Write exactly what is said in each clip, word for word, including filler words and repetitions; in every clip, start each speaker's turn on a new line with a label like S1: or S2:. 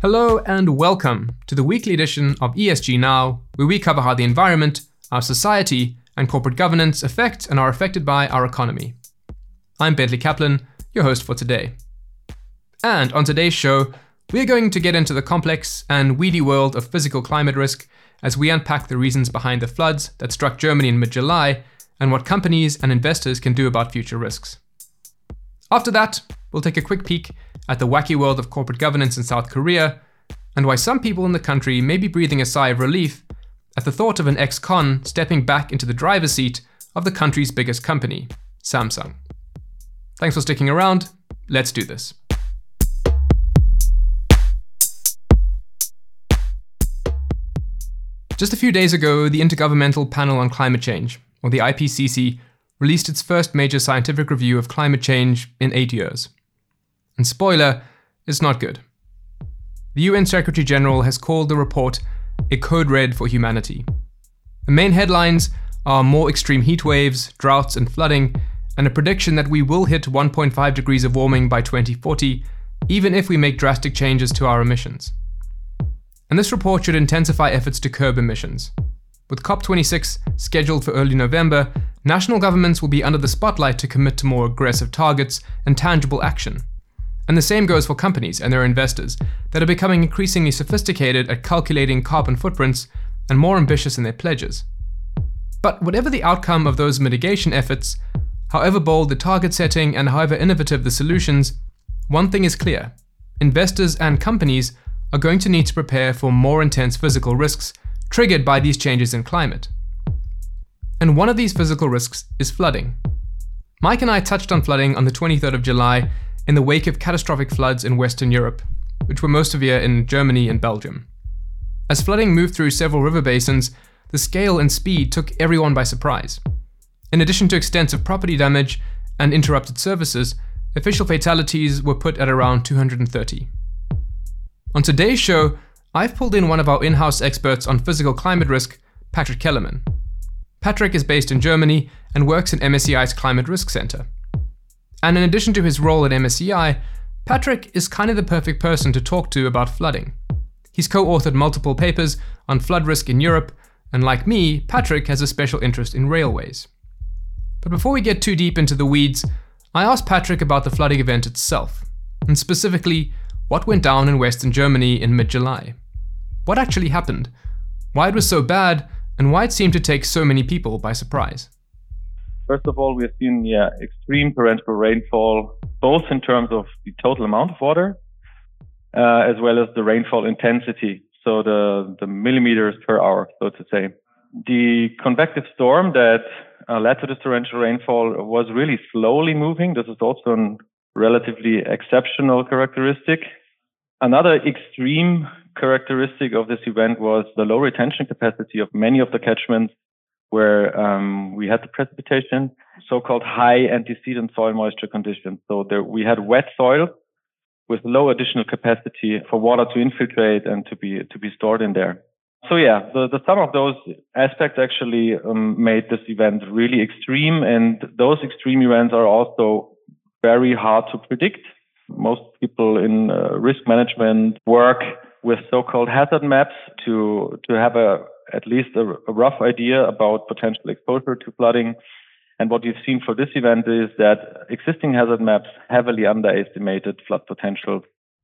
S1: Hello and welcome to the weekly edition of E S G Now, where we cover how the environment, our society, and corporate governance affect and are affected by our economy. I'm Bentley Kaplan, your host for today. And on today's show, we're going to get into the complex and weedy world of physical climate risk as we unpack the reasons behind the floods that struck Germany in mid-July and what companies and investors can do about future risks. After that, we'll take a quick peek at the wacky world of corporate governance in South Korea and why some people in the country may be breathing a sigh of relief at the thought of an ex-con stepping back into the driver's seat of the country's biggest company, Samsung. Thanks for sticking around. Let's do this. Just a few days ago, the Intergovernmental Panel on Climate Change, or the I P C C, released its first major scientific review of climate change in eight years. And spoiler, it's not good. The U N Secretary General has called the report a code red for humanity. The main headlines are more extreme heat waves, droughts and flooding, and a prediction that we will hit one point five degrees of warming by twenty forty, even if we make drastic changes to our emissions. And this report should intensify efforts to curb emissions. With COP twenty-six scheduled for early November, national governments will be under the spotlight to commit to more aggressive targets and tangible action. And the same goes for companies and their investors that are becoming increasingly sophisticated at calculating carbon footprints and more ambitious in their pledges. But whatever the outcome of those mitigation efforts, however bold the target setting and however innovative the solutions, one thing is clear: investors and companies are going to need to prepare for more intense physical risks triggered by these changes in climate. And one of these physical risks is flooding. Mike and I touched on flooding on the twenty-third of July in the wake of catastrophic floods in Western Europe, which were most severe in Germany and Belgium. As flooding moved through several river basins, the scale and speed took everyone by surprise. In addition to extensive property damage and interrupted services, official fatalities were put at around two hundred thirty. On today's show, I've pulled in one of our in-house experts on physical climate risk, Patrick Kellerman. Patrick is based in Germany and works in M S C I's Climate Risk Center. And in addition to his role at M S C I, Patrick is kind of the perfect person to talk to about flooding. He's co-authored multiple papers on flood risk in Europe, and like me, Patrick has a special interest in railways. But before we get too deep into the weeds, I asked Patrick about the flooding event itself, and specifically, what went down in Western Germany in mid-July? What actually happened? Why it was so bad, and why it seemed to take so many people by surprise?
S2: First of all, we've seen yeah, extreme torrential rainfall, both in terms of the total amount of water, uh, as well as the rainfall intensity, so the, the millimeters per hour, so to say. The convective storm that uh, led to this torrential rainfall was really slowly moving. This is also a relatively exceptional characteristic. Another extreme characteristic of this event was the low retention capacity of many of the catchments where um, we had the precipitation, so-called high antecedent soil moisture conditions. So there we had wet soil with low additional capacity for water to infiltrate and to be to be stored in there. So yeah, the, the sum of those aspects actually um, made this event really extreme, and those extreme events are also very hard to predict. Most people in uh, risk management work with so-called hazard maps to to have a at least a, a rough idea about potential exposure to flooding. And what we've seen for this event is that existing hazard maps heavily underestimated flood potential.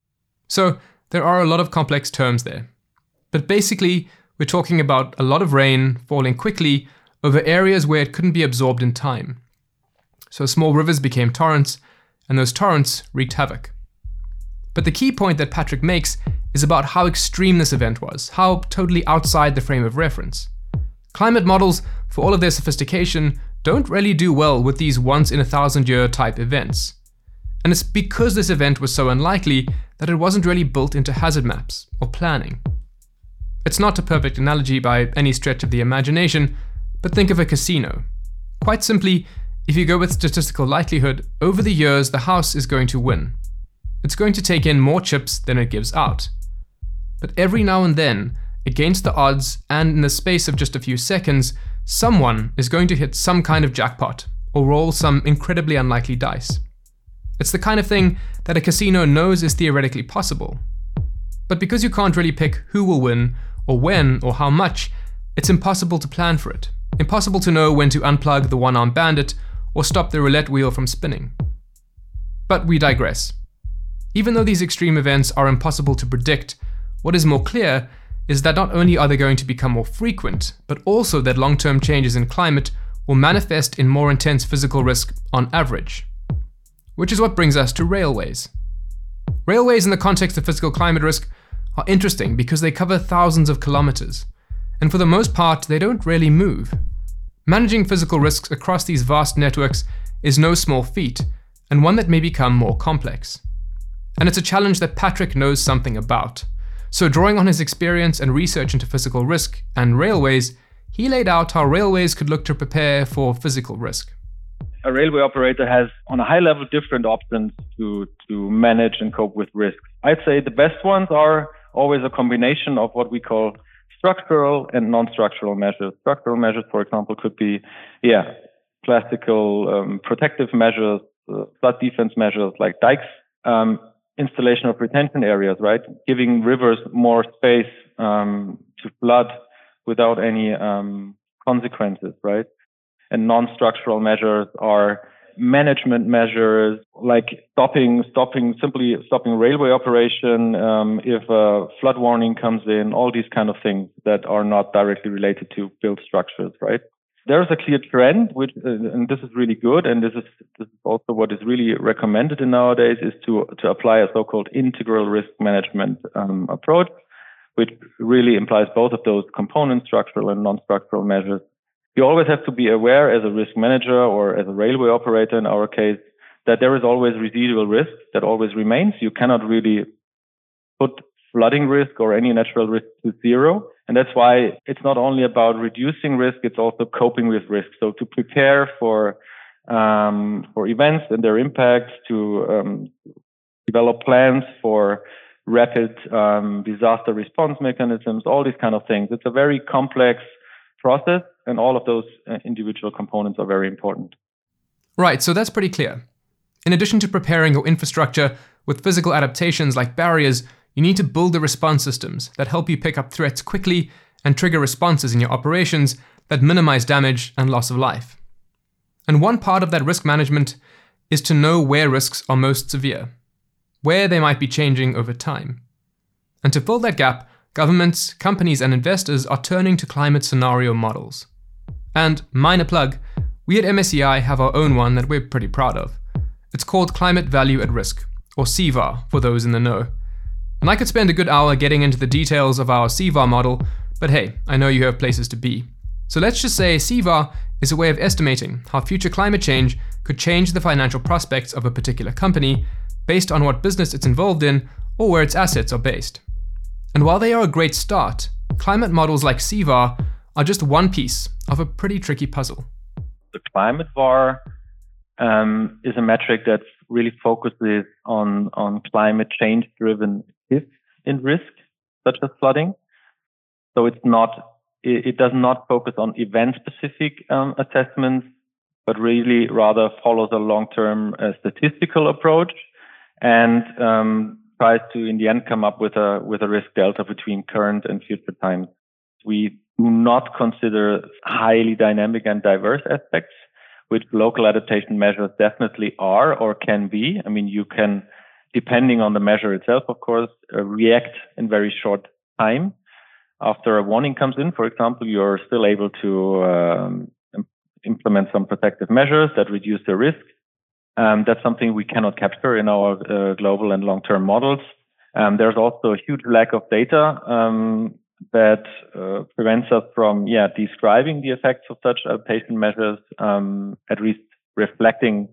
S1: So there are a lot of complex terms there. But basically, we're talking about a lot of rain falling quickly over areas where it couldn't be absorbed in time. So small rivers became torrents, and those torrents wreaked havoc. But the key point that Patrick makes is about how extreme this event was, how totally outside the frame of reference. Climate models, for all of their sophistication, don't really do well with these once-in-a-thousand-year type events. And it's because this event was so unlikely that it wasn't really built into hazard maps or planning. It's not a perfect analogy by any stretch of the imagination, but think of a casino. Quite simply, if you go with statistical likelihood, over the years the house is going to win. It's going to take in more chips than it gives out. But every now and then, against the odds and in the space of just a few seconds, someone is going to hit some kind of jackpot or roll some incredibly unlikely dice. It's the kind of thing that a casino knows is theoretically possible. But because you can't really pick who will win, or when, or how much, it's impossible to plan for it. Impossible to know when to unplug the one-armed bandit or stop the roulette wheel from spinning. But we digress. Even though these extreme events are impossible to predict, what is more clear is that not only are they going to become more frequent, but also that long-term changes in climate will manifest in more intense physical risk on average. Which is what brings us to railways. Railways in the context of physical climate risk are interesting because they cover thousands of kilometers, and for the most part, they don't really move. Managing physical risks across these vast networks is no small feat, and one that may become more complex. And it's a challenge that Patrick knows something about. So drawing on his experience and research into physical risk and railways, he laid out how railways could look to prepare for physical risk.
S2: A railway operator has, on a high level, different options to, to manage and cope with risks. I'd say the best ones are always a combination of what we call structural and non-structural measures. Structural measures, for example, could be, yeah, classical um, protective measures, uh, flood defense measures like dikes, um, installation of retention areas, right? Giving rivers more space um, to flood without any um, consequences, right? And non-structural measures are management measures like stopping, stopping, simply stopping railway operation um, if a flood warning comes in, all these kind of things that are not directly related to built structures, right? There's a clear trend, which, uh, and this is really good, and this is this is also what is really recommended in nowadays, is to to apply a so-called integral risk management um, approach, which really implies both of those components, structural and non-structural measures. You always have to be aware as a risk manager or as a railway operator in our case that there is always residual risk that always remains. You cannot really put flooding risk or any natural risk to zero. And that's why it's not only about reducing risk, it's also coping with risk. So to prepare for um, for events and their impacts, to um, develop plans for rapid um, disaster response mechanisms, all these kind of things. It's a very complex process, and all of those uh, individual components are very important.
S1: Right, so that's pretty clear. In addition to preparing your infrastructure with physical adaptations like barriers, you need to build the response systems that help you pick up threats quickly and trigger responses in your operations that minimize damage and loss of life. And one part of that risk management is to know where risks are most severe, where they might be changing over time. And to fill that gap, governments, companies, and investors are turning to climate scenario models. And, minor plug, we at M S C I have our own one that we're pretty proud of. It's called Climate Value at Risk, or C V A R for those in the know. And I could spend a good hour getting into the details of our C V A R model, but hey, I know you have places to be. So let's just say C V A R is a way of estimating how future climate change could change the financial prospects of a particular company based on what business it's involved in or where its assets are based. And while they are a great start, climate models like C V A R are just one piece of a pretty tricky puzzle.
S2: The climate V A R um, is a metric that really focuses on, on climate change driven shifts in risk, such as flooding. So it's not, it, it does not focus on event specific um, assessments, but really rather follows a long-term uh, statistical approach and um, tries to, in the end, come up with a with a risk delta between current and future times. We do not consider highly dynamic and diverse aspects, which local adaptation measures definitely are or can be. I mean, you can, depending on the measure itself, of course, uh, react in very short time. After a warning comes in, for example, you're still able to um, implement some protective measures that reduce the risk. Um, that's something we cannot capture in our uh, global and long-term models. Um, there's also a huge lack of data um, that uh, prevents us from, yeah, describing the effects of such adaptation measures, um, at least reflecting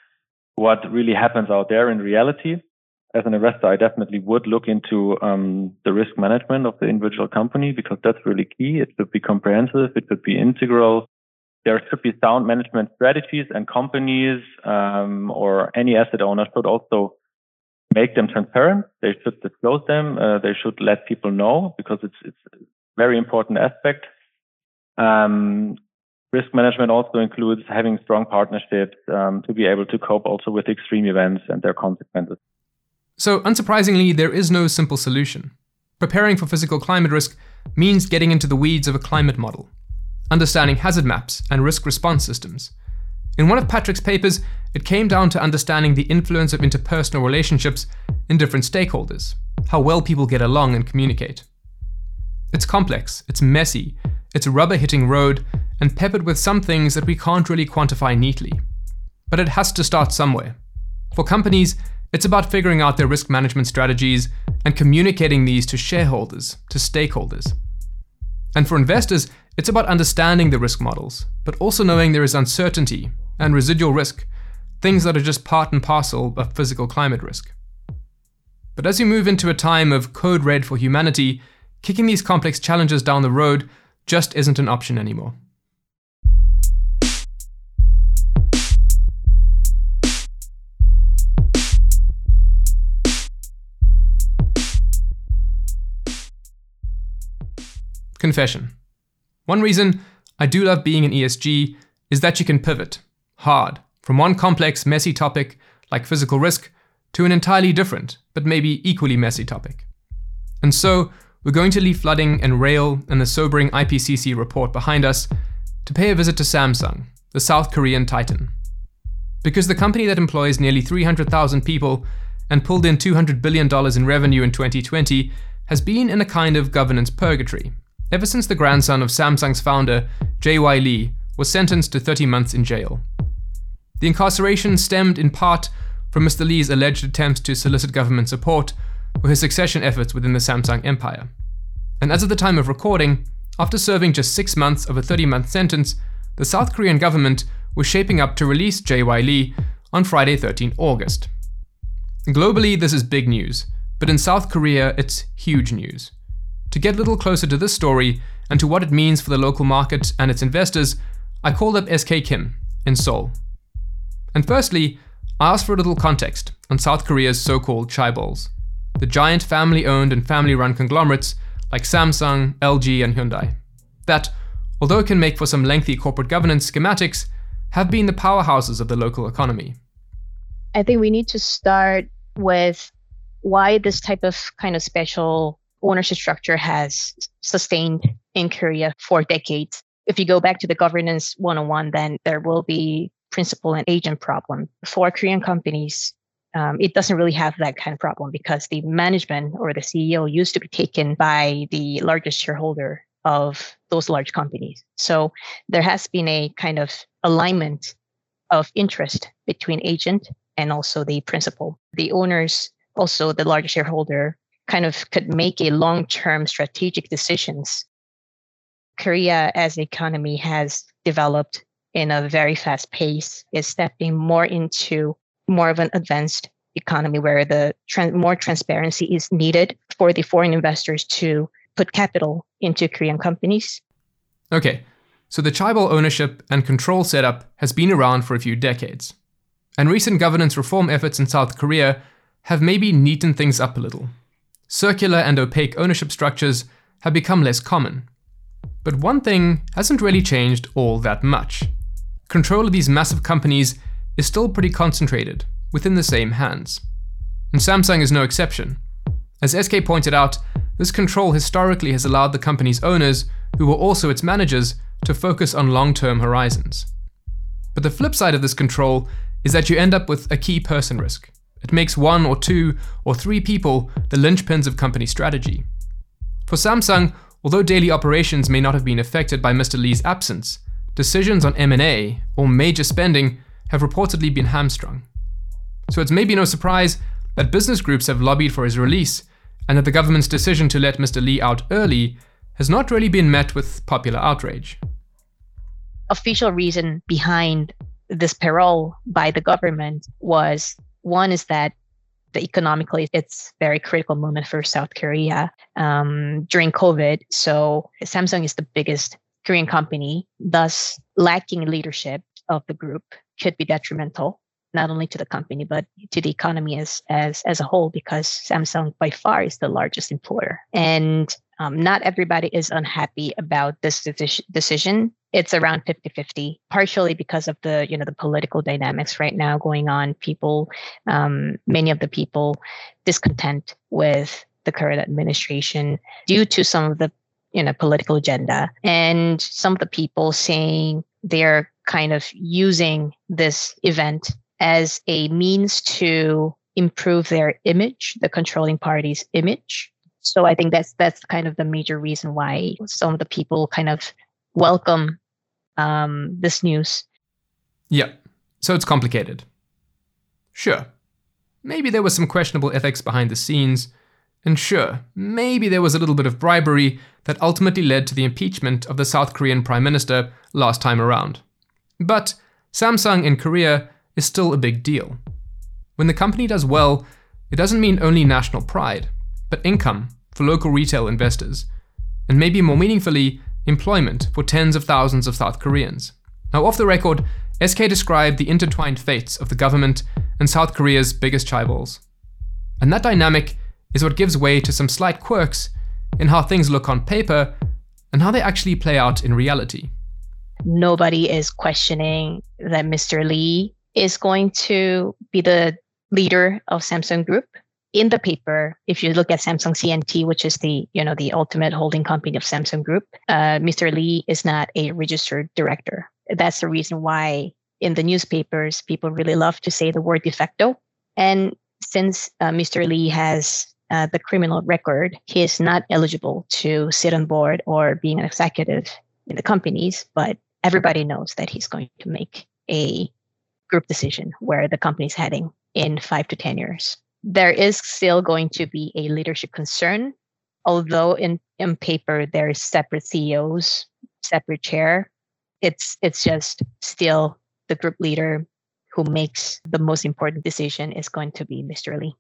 S2: what really happens out there in reality. As an investor, I definitely would look into um, the risk management of the individual company, because that's really key. It should be comprehensive. It should be integral. There should be sound management strategies, and companies um, or any asset owner should also make them transparent. They should disclose them. Uh, they should let people know, because it's it's a very important aspect. Um, risk management also includes having strong partnerships um, to be able to cope also with extreme events and their consequences.
S1: So, unsurprisingly, there is no simple solution. Preparing for physical climate risk means getting into the weeds of a climate model, understanding hazard maps and risk response systems. In one of Patrick's papers, it came down to understanding the influence of interpersonal relationships in different stakeholders, how well people get along and communicate. It's complex, it's messy, it's a rubber-hitting road, and peppered with some things that we can't really quantify neatly. But it has to start somewhere. For companies, it's about figuring out their risk management strategies and communicating these to shareholders, to stakeholders. And for investors, it's about understanding the risk models, but also knowing there is uncertainty and residual risk, things that are just part and parcel of physical climate risk. But as you move into a time of code red for humanity, kicking these complex challenges down the road just isn't an option anymore. Confession. One reason I do love being in E S G is that you can pivot hard from one complex, messy topic like physical risk to an entirely different, but maybe equally messy topic. And so, we're going to leave flooding and rail and the sobering I P C C report behind us to pay a visit to Samsung, the South Korean titan. Because the company that employs nearly three hundred thousand people and pulled in two hundred billion dollars in revenue in twenty twenty has been in a kind of governance purgatory ever since the grandson of Samsung's founder, J Y Lee, was sentenced to thirty months in jail. The incarceration stemmed in part from Mister Lee's alleged attempts to solicit government support for his succession efforts within the Samsung empire. And as of the time of recording, after serving just six months of a thirty-month sentence, the South Korean government was shaping up to release J Y Lee on Friday, the thirteenth of August. Globally, this is big news, but in South Korea, it's huge news. To get a little closer to this story and to what it means for the local market and its investors, I called up S K Kim in Seoul. And firstly, I asked for a little context on South Korea's so-called chaebols, the giant family-owned and family-run conglomerates like Samsung, L G, and Hyundai, that, although it can make for some lengthy corporate governance schematics, have been the powerhouses of the local economy.
S3: I think we need to start with why this type of kind of special ownership structure has sustained in Korea for decades. If you go back to the governance one oh one, then there will be principal and agent problem. For Korean companies, um, it doesn't really have that kind of problem because the management or the C E O used to be taken by the largest shareholder of those large companies. So there has been a kind of alignment of interest between agent and also the principal. The owners, also the largest shareholder, kind of could make a long-term strategic decisions. Korea as an economy has developed in a very fast pace, is stepping more into more of an advanced economy where the trans- more transparency is needed for the foreign investors to put capital into Korean companies.
S1: Okay, so the chaebol ownership and control setup has been around for a few decades. And recent governance reform efforts in South Korea have maybe neatened things up a little. Circular and opaque ownership structures have become less common. But one thing hasn't really changed all that much. Control of these massive companies is still pretty concentrated within the same hands. And Samsung is no exception. As S K pointed out, this control historically has allowed the company's owners, who were also its managers, to focus on long-term horizons. But the flip side of this control is that you end up with a key person risk. It makes one or two or three people the linchpins of company strategy. For Samsung, although daily operations may not have been affected by Mister Lee's absence, decisions on M and A or major spending have reportedly been hamstrung. So it's maybe no surprise that business groups have lobbied for his release, and that the government's decision to let Mister Lee out early has not really been met with popular outrage.
S3: Official reason behind this parole by the government was, one is that the economically, it's a very critical moment for South Korea um, during COVID. So Samsung is the biggest Korean company, thus lacking leadership of the group could be detrimental, not only to the company, but to the economy as, as, as a whole, because Samsung by far is the largest employer. And um, not everybody is unhappy about this decision. It's around fifty-fifty, partially because of the, you know, the political dynamics right now going on. People, um, many of the people discontent with the current administration due to some of the you know political agenda, and some of the people saying they're kind of using this event as a means to improve their image, the controlling party's image. So I think that's that's kind of the major reason why some of the people kind of welcome um, this news.
S1: Yeah, so it's complicated. Sure, maybe there was some questionable ethics behind the scenes, and sure, maybe there was a little bit of bribery that ultimately led to the impeachment of the South Korean Prime Minister last time around. But Samsung in Korea is still a big deal. When the company does well, it doesn't mean only national pride, but income for local retail investors, and maybe more meaningfully, employment for tens of thousands of South Koreans. Now, off the record, S K described the intertwined fates of the government and South Korea's biggest chaebols. And that dynamic is what gives way to some slight quirks in how things look on paper and how they actually play out in reality.
S3: Nobody is questioning that Mister Lee is going to be the leader of Samsung Group. In the paper, if you look at Samsung C N T, which is the you know the ultimate holding company of Samsung Group, uh, Mister Lee is not a registered director. That's the reason why in the newspapers people really love to say the word de facto. And since uh, Mister Lee has uh, the criminal record, he is not eligible to sit on board or being an executive in the companies. But everybody knows that he's going to make a group decision where the company is heading in five to ten years. There is still going to be a leadership concern, although in, in paper there is separate C E Os, separate chair. It's it's just still the group leader who makes the most important decision is going to be Mister Lee.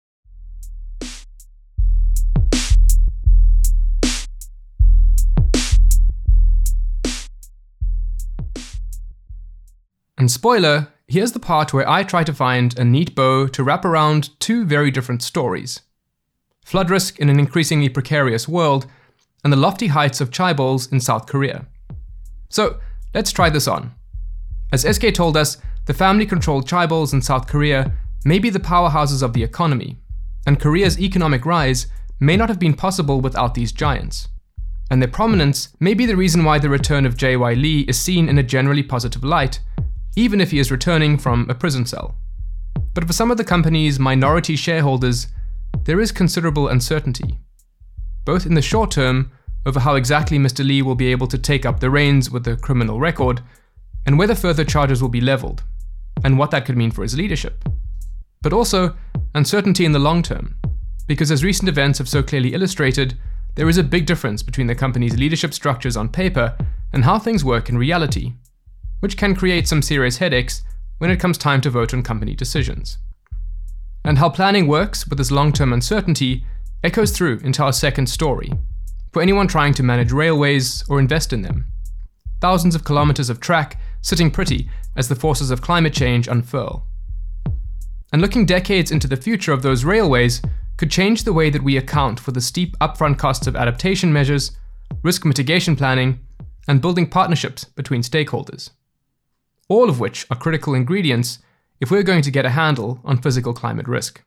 S1: And spoiler, here's the part where I try to find a neat bow to wrap around two very different stories. Flood risk in an increasingly precarious world, and the lofty heights of chaebols in South Korea. So, let's try this on. As S K told us, the family-controlled chaebols in South Korea may be the powerhouses of the economy, and Korea's economic rise may not have been possible without these giants. And their prominence may be the reason why the return of J Y Lee is seen in a generally positive light, even if he is returning from a prison cell. But for some of the company's minority shareholders, there is considerable uncertainty, both in the short term over how exactly Mister Lee will be able to take up the reins with the criminal record, and whether further charges will be leveled, and what that could mean for his leadership. But also, uncertainty in the long term, because as recent events have so clearly illustrated, there is a big difference between the company's leadership structures on paper and how things work in reality, which can create some serious headaches when it comes time to vote on company decisions. And how planning works with this long-term uncertainty echoes through into our second story, for anyone trying to manage railways or invest in them. Thousands of kilometers of track sitting pretty as the forces of climate change unfurl. And looking decades into the future of those railways could change the way that we account for the steep upfront costs of adaptation measures, risk mitigation planning, and building partnerships between stakeholders. All of which are critical ingredients if we're going to get a handle on physical climate risk.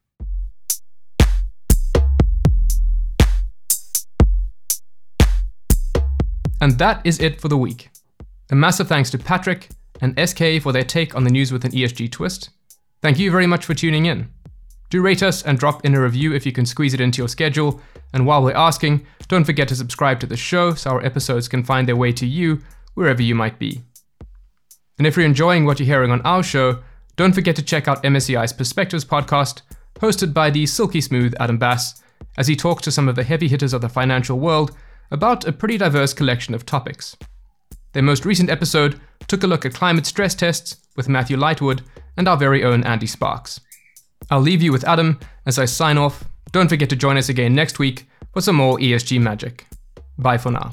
S1: And that is it for the week. A massive thanks to Patrick and S K for their take on the news with an E S G twist. Thank you very much for tuning in. Do rate us and drop in a review if you can squeeze it into your schedule. And while we're asking, don't forget to subscribe to the show so our episodes can find their way to you wherever you might be. And if you're enjoying what you're hearing on our show, don't forget to check out M S C I's Perspectives podcast, hosted by the silky smooth Adam Bass, as he talks to some of the heavy hitters of the financial world about a pretty diverse collection of topics. Their most recent episode took a look at climate stress tests with Matthew Lightwood and our very own Andy Sparks. I'll leave you with Adam as I sign off. Don't forget to join us again next week for some more E S G magic. Bye for now.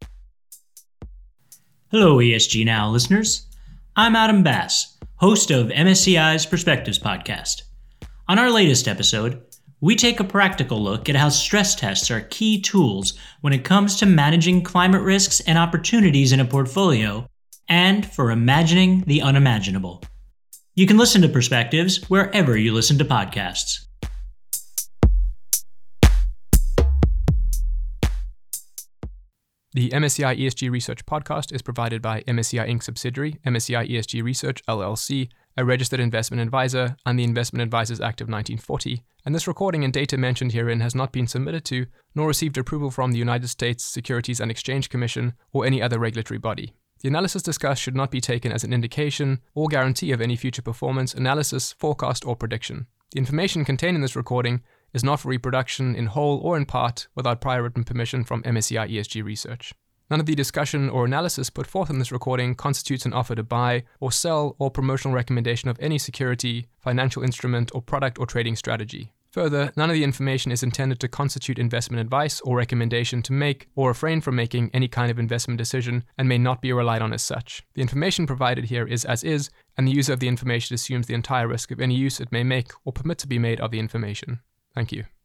S4: Hello, E S G Now listeners. I'm Adam Bass, host of M S C I's Perspectives podcast. On our latest episode, we take a practical look at how stress tests are key tools when it comes to managing climate risks and opportunities in a portfolio, and for imagining the unimaginable. You can listen to Perspectives wherever you listen to podcasts.
S1: The M S C I E S G Research podcast is provided by M S C I Incorporated subsidiary, M S C I E S G Research L L C, a registered investment advisor, and the Investment Advisors Act of nineteen forty, and this recording and data mentioned herein has not been submitted to, nor received approval from the United States Securities and Exchange Commission or any other regulatory body. The analysis discussed should not be taken as an indication or guarantee of any future performance, analysis, forecast, or prediction. The information contained in this recording is not for reproduction in whole or in part without prior written permission from M S C I E S G Research. None of the discussion or analysis put forth in this recording constitutes an offer to buy or sell or promotional recommendation of any security, financial instrument, or product or trading strategy. Further, none of the information is intended to constitute investment advice or recommendation to make or refrain from making any kind of investment decision and may not be relied on as such. The information provided here is as is, and the user of the information assumes the entire risk of any use it may make or permit to be made of the information. Thank you.